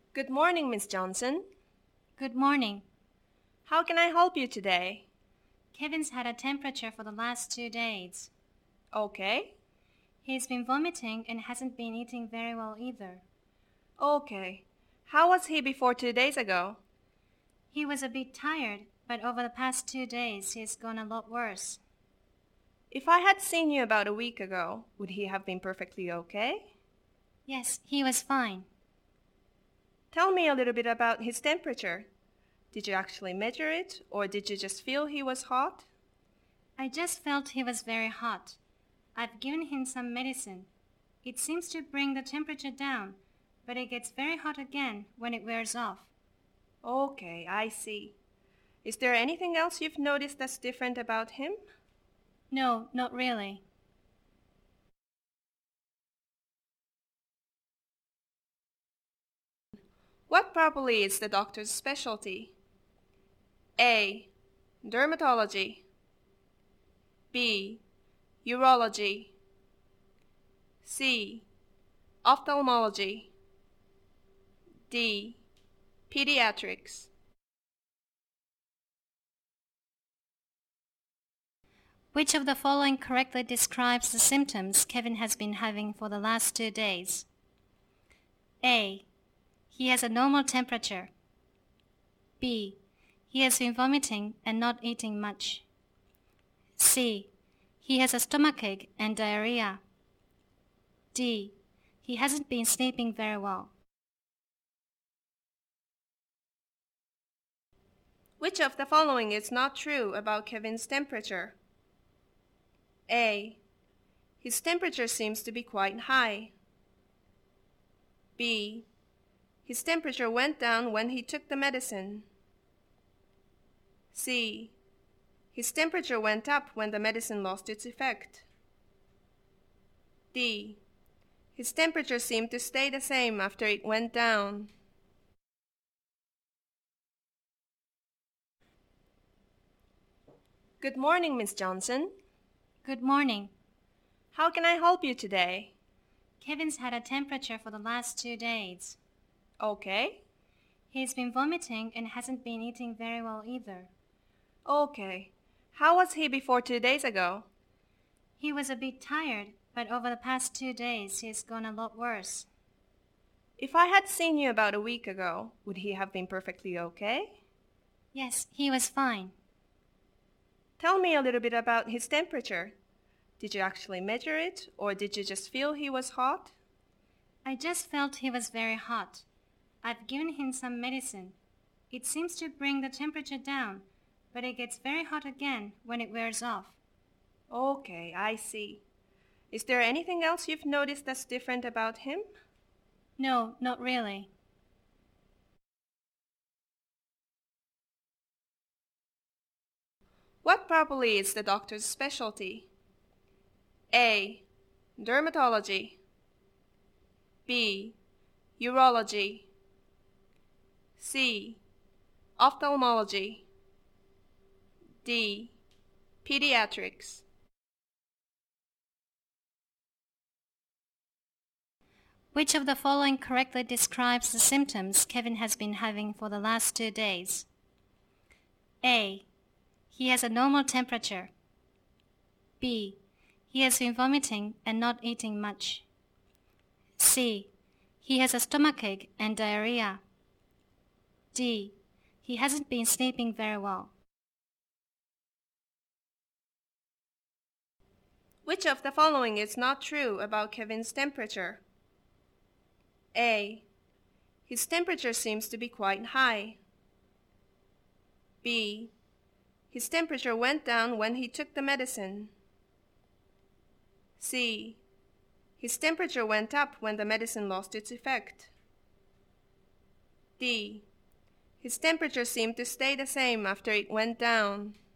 Good morning, Miss Johnson. Good morning. How can I help you today? Kevin's had a temperature for the last 2 days. Okay. He's been vomiting and hasn't been eating very well either. Okay. How was he before 2 days ago? He was a bit tired, but over the past 2 days he's gone a lot worse. If I had seen you about a week ago, would he have been perfectly okay? Yes, he was fine. Tell me a little bit about his temperature. Did you actually measure it, or did you just feel he was hot? I just felt he was very hot. I've given him some medicine. It seems to bring the temperature down, but it gets very hot again when it wears off. Okay, I see. Is there anything else you've noticed that's different about him? No, not really. What probably is the doctor's specialty? A. Dermatology. B. Urology. C. Ophthalmology. D. Pediatrics. Which of the following correctly describes the symptoms Kevin has been having for the last 2 days? A. He has a normal temperature. B. He has been vomiting and not eating much. C. He has a stomachache and diarrhea. D. He hasn't been sleeping very well. Which of the following is not true about Kevin's temperature? A. His temperature seems to be quite high. B. His temperature went down when he took the medicine. C. His temperature went up when the medicine lost its effect. D. His temperature seemed to stay the same after it went down. Good morning, Miss Johnson. Good morning. How can I help you today? Kevin's had a temperature for the last 2 days. Okay. He's been vomiting and hasn't been eating very well either. Okay. How was he before 2 days ago? He was a bit tired, but over the past 2 days he's gone a lot worse. If I had seen you about a week ago, would he have been perfectly okay? Yes, he was fine. Tell me a little bit about his temperature. Did you actually measure it, or did you just feel he was hot? I just felt he was very hot. I've given him some medicine. It seems to bring the temperature down, but it gets very hot again when it wears off. Okay, I see. Is there anything else you've noticed that's different about him? No, not really. What probably is the doctor's specialty? A. Dermatology. B. Urology. C. Ophthalmology. D. Pediatrics. Which of the following correctly describes the symptoms Kevin has been having for the last 2 days? A. He has a normal temperature. B. He has been vomiting and not eating much. C. He has a stomachache and diarrhea. D. He hasn't been sleeping very well. Which of the following is not true about Kevin's temperature? A. His temperature seems to be quite high. B. His temperature went down when he took the medicine. C. His temperature went up when the medicine lost its effect. D. His temperature seemed to stay the same after it went down.